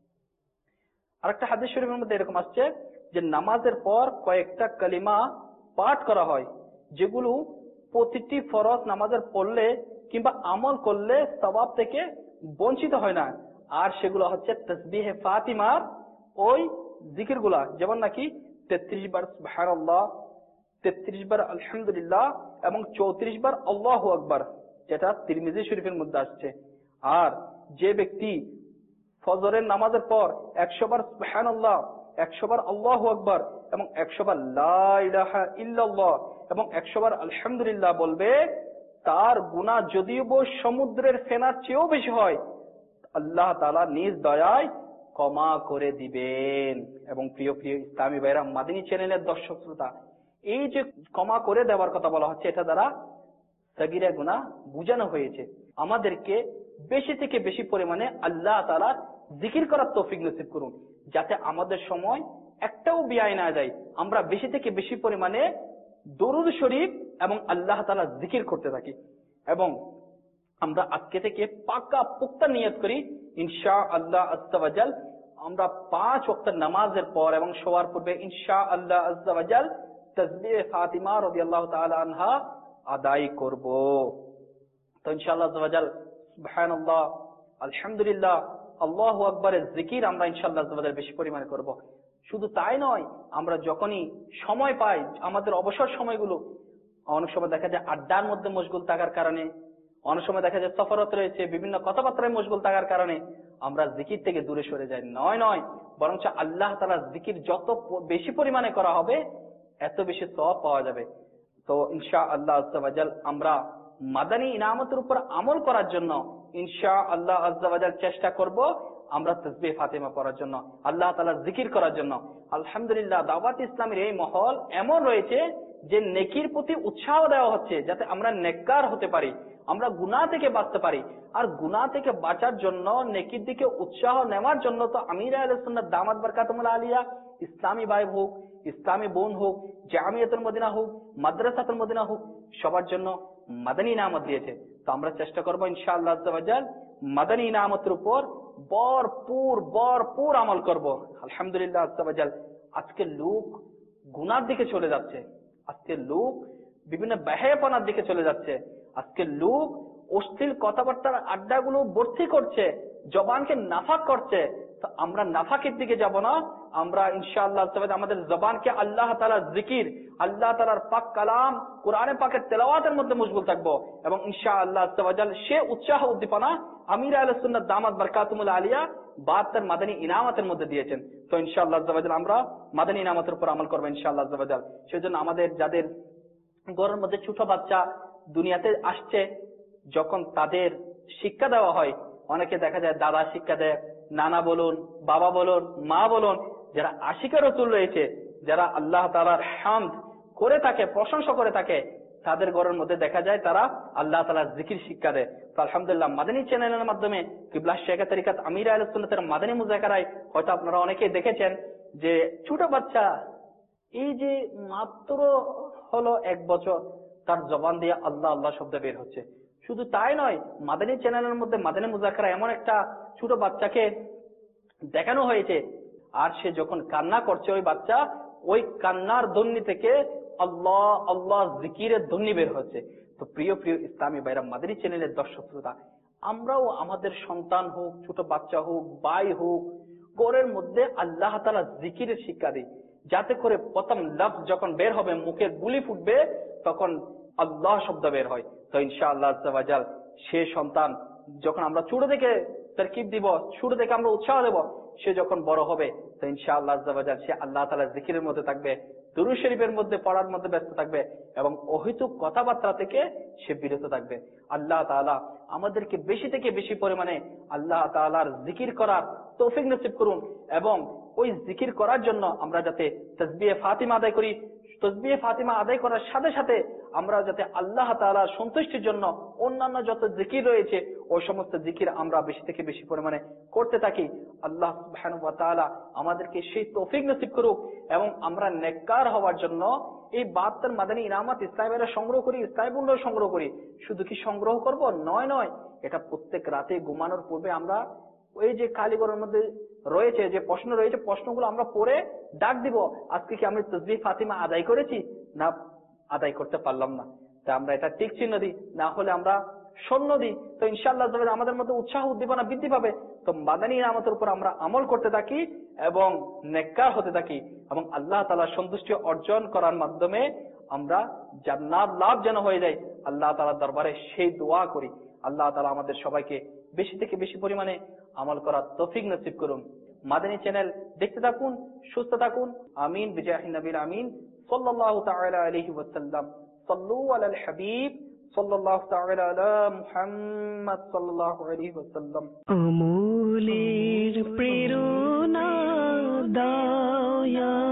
B: আরেকটা হাদিস শরীফের মধ্যে এরকম আসছে যে নামাজের পর কয়েকটা কালিমা পাঠ করা হয়, যেগুলো প্রতিটি ফরজ নামাজের পড়লে কিংবা আমল করলে সওয়াব থেকে বঞ্চিত হয় না। আর সেগুলো হচ্ছে তাসবিহে ফাতিমার ওই জিকিরগুলা, যেমন নাকি তেত্রিশ বার সুবহানাল্লাহ, তেত্রিশ বার আলহামদুলিল্লাহ এবং চৌত্রিশ বার আল্লাহু আকবার, যেটা তিরমিজি শরীফের মধ্যে আসছে। আর যে ব্যক্তি ফজরের নামাজের পর একশো বার সুবহানাল্লাহ, একশো বার আল্লাহু আকবার এবং একশো বার লা ইলাহা ইল্লাল্লাহ এবং একশো বার আলহামদুলিল্লাহ বলবে, তার গুনাহ যদিও সমুদ্রের ফেনার চেয়েও বেশি হয়, আল্লাহ তাআলা নিজ দয়ায় ক্ষমা করে দিবেন। এবং প্রিয় প্রিয় ইসলামী ভাইরা, মাদানী চ্যানেলের দর্শক শ্রোতা, এই যে ক্ষমা করে দেওয়ার কথা বলা হচ্ছে, এটা দ্বারা সাগীরা গুনাহ বুঝানো হয়েছে। আমাদেরকে বেশি থেকে বেশি পরিমাণে আল্লাহ তাআলা জিকির করার তৌফিক নসিব করুন, যাতে আমাদের সময় একটাও ব্যয় না যায়। আমরা বেশি থেকে বেশি পরিমাণে দরুদ শরীফ এবং আল্লাহ তাআলা জিকির করতে থাকি। এবং আমরা আজকে থেকে পাকা পুক্তা নিয়ত করি ইনশাআল্লাহ আজ্জা ওয়া জাল আমরা পাঁচ ওয়াক্ত নামাজের পর এবং শোয়ার পূর্বে ইনশাআল্লাহ আজ্জা ওয়া জাল তাসবিহ ফাতিমা রাদিয়াল্লাহু তাআলা আনহা আদায় করব। তো ইনশাআল্লাহ আজ্জা ওয়া জাল সুবহানাল্লাহ, আলহামদুলিল্লাহ, আল্লাহু আকবারের জিকির আমরা ইনশাআল্লাহ আজ্জা ওয়া জাল বেশি পরিমাণে করব। শুধু তাই নয়, আমরা যখনই সময় পাই, আমাদের অবসর সময়গুলো, অনেক সময় দেখা যায় আড্ডার মধ্যে মশগুল থাকার কারণে, অনেক সময় দেখা যায় সফরত রয়েছে, বিভিন্ন কথাবার্তায় মশগুল থাকার কারণে আমরা জিকির থেকে দূরে সরে যাই। নয় নয় বরঞ্চ আল্লাহ তাআলার জিকির যত বেশি পরিমাণে করা হবে, এত বেশি সওয়াব পাওয়া যাবে। তো ইনশাআল্লাহ আজ্জা ওয়া জাল আমরা মাদানী ইনামতের উপর আমল করার জন্য ইনশাআল্লাহ আজ্জা ওয়া জাল চেষ্টা করব। আমরা তাসবিহ ফাতিমা পড়ার জন্য, আল্লাহ তাআলার জিকির করার জন্য। আলহামদুলিল্লাহ, দাওয়াত ইসলামের এই মহল এমন রয়েছে যে নেকির প্রতি উৎসাহ দেওয়া হচ্ছে যাতে আমরা নেককার হতে পারি, আমরা গুনাহ থেকে বাঁচতে পারি। আর গুনাহ থেকে বাঁচার জন্য, নেকির দিকে উৎসাহ নেওয়ার জন্য তো আমির আহলে সুন্নাত দামাত বরকাতুহুল আলিয়া, ইসলামী ভাই হোক, ইসলামী বোন হোক, জামিয়াতুল মদিনা হোক, মাদ্রাসাতুল মদিনা হোক, সবার জন্য মাদানী ইনামত দিয়েছে। তো আমরা চেষ্টা করবো ইনশাআল্লাহ আজ্জা ওয়া জাল মাদানী ইনামতের উপর ভরপুর ভরপুর আমল করব। আলহামদুলিল্লাহ আজ্জা ওয়া জাল, আজকে লোক গুনার দিকে চলে যাচ্ছে, আজকে লোক বিভিন্ন বেহায়াপনার দিকে চলে যাচ্ছে, আজকে লোক অশ্লীল কথাবার্তার আড্ডাগুলো ভর্তি করছে, জবানকে নাফাক করছে। তো আমরা নাফাকের দিকে যাব না, আমরা ইনশাআল্লাহ আমাদের জবানকে আল্লাহ তাআলার জিকির, আল্লাহ তাআলার পাক কালাম, কোরআনে পাকের তেলাওয়াতের মধ্যে মশগুল থাকবো এবং ইনশাআল্লাহ সে উৎসাহ উদ্দীপনা আমির আহলে সুন্নাত দামাত বরকাতুহুল আলিয়া বাহাত্তর মাদানী ইনামতের মধ্যে দিয়েছেন। তো ইনশাআল্লাহ আমরা মাদানী ইনামতের উপর আমল করবো ইনশাআল্লাহ। সেজন্য আমাদের যাদের ঘরের মধ্যে ছোট বাচ্চা দুনিয়াতে আসছে, যখন তাদের শিক্ষা দেওয়া হয়, অনেকে দেখা যায় দাদা শিক্ষা দেয়, নানা বলুন, বাবা বলুন, মা বলুন, যারা আশিকের রাসূল রয়েছে, যারা আল্লাহ তাআলার হামদ করে থাকে, প্রশংসা করে থাকে, তাদের ঘরের মধ্যে দেখা যায় তারা আল্লাহ তাআলার জিকির শিক্ষা দেয়। তো আলহামদুলিল্লাহ মাদানী চ্যানেলের মাধ্যমে কিবলা শেখ তরিকাত আমির আহলে সুন্নাতের মাদানী মুযাকারায় হয়তো আপনারা অনেকেই দেখেছেন যে ছোট বাচ্চা এই যে মাত্র হলো এক বছর, তার জবান দিয়ে আল্লাহ আল্লাহ শব্দ বের হচ্ছে। শুধু তাই নয়, মাদানী চ্যানেলের মধ্যে মাদানী মুযাকারা এমন একটা ছোট বাচ্চাকে দেখানো হয়েছে, আর সে যখন কান্না করছে ওই বাচ্চা, ওই কান্নার ধ্বনি থেকে আল্লাহ আল্লাহ জিকিরের ধ্বনি বের হচ্ছে। তো প্রিয় প্রিয় ইসলামী ভাইরা, মাদানী চ্যানেলের দর্শক শ্রোতা, আমরাও আমাদের সন্তান হোক, ছোট বাচ্চা হোক, ভাই হোক, ঘরের মধ্যে আল্লাহ তাআলা জিকিরের শিক্ষা দিই, যাতে করে প্রথম লফজ যখন বের হবে, মুখের বুলি ফুটবে, তখন আল্লাহ শব্দ বের হয়। তো ইনশাআল্লাহ আজ্জা ওয়া জাল সে সন্তান যখন আমরা ছোট থেকে তারকিব দিব, ছোট থেকে আমরা উৎসাহ দেব, সে যখন বড় হবে তো ইনশাআল্লাহ আজ্জা ওয়া জাল সে আল্লাহ তাআলার জিকিরের মধ্যে থাকবে, দুরূদ শরীফের মধ্যে পড়ার মধ্যে ব্যস্ত থাকবে এবং অহেতুক কথাবার্তা থেকে সে বিরত থাকবে। আল্লাহ তাআলা আমাদেরকে বেশি থেকে বেশি পরিমাণে আল্লাহ তাআলার জিকির করার তৌফিক নসিব করুন এবং ওই জিকির করার জন্য আমরা যাতে তাসবিহ ফাতিমা আদায় করি, তাসবিহ ফাতিমা আদায় করার সাথে সাথে আমরা যাতে আল্লাহ তাআলার সন্তুষ্টির জন্য অন্যান্য যত জিকির রয়েছে ওই সমস্ত জিকির আমরা বেশি থেকে বেশি পরিমাণে করতে থাকি। আল্লাহ সুবহানাহু ওয়া তাআলা আমাদেরকে সেই তৌফিক নসিব করুক এবং আমরা নেককার হওয়ার জন্য এই বাহাত্তর মাদানী ইনামত ইসলামের সংগ্রহ করি, ইসলামী বন্ধু সংগ্রহ করি। শুধু কি সংগ্রহ করব? নয় নয়, এটা প্রত্যেক রাতে ঘুমানোর পূর্বে আমরা ওই যে কালীগড়ের মধ্যে রয়েছে যে প্রশ্ন রয়েছে, প্রশ্নগুলো আমরা পড়ে ডাক দিব, আজকে কি আমি তাসবিহ ফাতিমা আদায় করেছি না আদায় করতে পারলাম না, তা আমরা এটা টিক চিহ্ন দিই, না হলে আমরা শূন্য দিই। তো ইনশাআল্লাহ আমাদের মধ্যে উৎসাহ উদ্দীপনা বৃদ্ধি পাবে। তো মাদানী ইনামতের উপর আমরা আমল করতে থাকি এবং নেককার হতে থাকি এবং আল্লাহ তাআলার সন্তুষ্টি অর্জন করার মাধ্যমে আমরা জান্নাত লাভ যেন হয়ে যায়, আল্লাহ তাআলার দরবারে সেই দোয়া করি। আল্লাহ তাআলা আমাদের সবাইকে বেশি থেকে বেশি পরিমাণে আমল করার তৌফিক নসিব করুন। মাদানী চ্যানেল দেখতে থাকুন, সুস্থ থাকুন। আমিন বিজাহি নবীল আমিন সাল্লাল্লাহু তাআলা আলাইহি ওয়াসাল্লাম। সাল্লু আলাল হাবিব সাল্লাল্লাহু তাআলা আলা মুহাম্মদ সাল্লাল্লাহু আলাইহি ওয়াসাল্লাম।
A: আমলের প্রেরণা দাও ইয়া